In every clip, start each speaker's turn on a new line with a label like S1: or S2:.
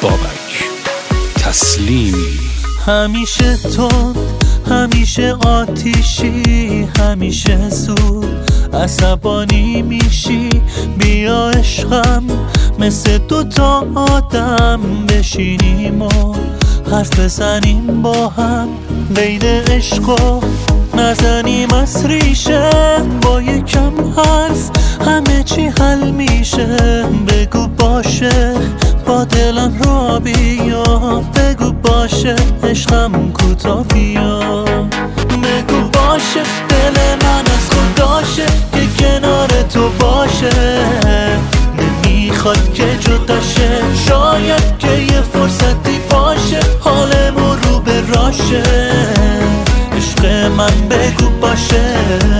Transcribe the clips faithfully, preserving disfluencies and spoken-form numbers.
S1: بابک تسلیمی.
S2: همیشه تند، همیشه آتیشی، همیشه زود عصبانی میشی. بیا عشقم مثل دوتا آدم بشینیم و حرف بزنیم با هم. بین عشق و نزنیم از ریشه، با یکم حرف همه چی حل میشه. بگو باشه با دلم را بیا، بگو باشه عشقم کوتا بیا. بگو باشه دل من از خداشه که کنار تو باشه. نمیخواد که جداشه، شاید که یه فرصتی باشه حالمون رو به راشه. عشق من بگو باشه.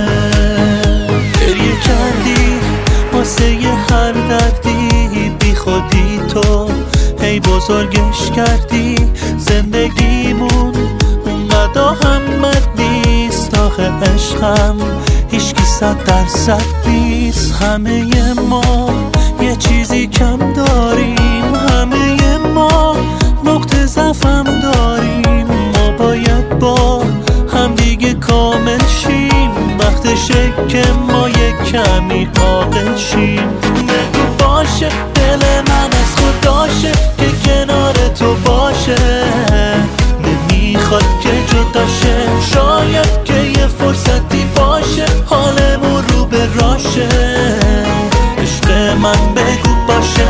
S2: گریه کردی واسه یه هر دردی، بی خودی تو هی بزرگش کردی. زندگیمون اونقدر هم بد نیست، آخه عشقم هیچکی صد درصد نیست. همه ما یه چیزی کم داریم، همه ما نقطه ضعفم داریم. ما باید با هم دیگه کامل شیم، وقتشه که ما یه کمی عاقل شیم. بگو باشه دل من از خداشه که کنار تو باشه. نمیخواد که جداشه، شاید که یه فرصتی باشه حالمون رو به راشه. عشق من بگو باشه.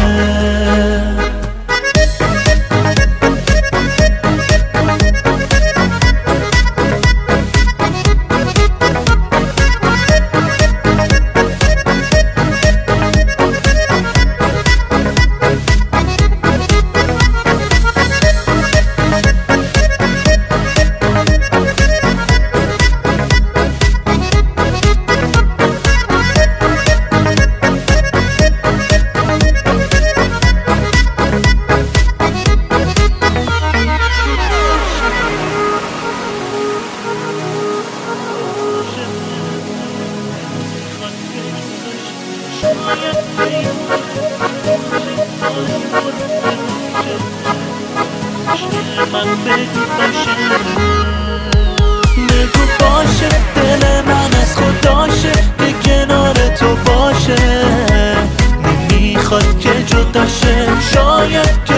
S2: من بگو باشه. بگو باشه دل من از خداشه که کنار تو باشه. نمیخواد که جداشه، شاید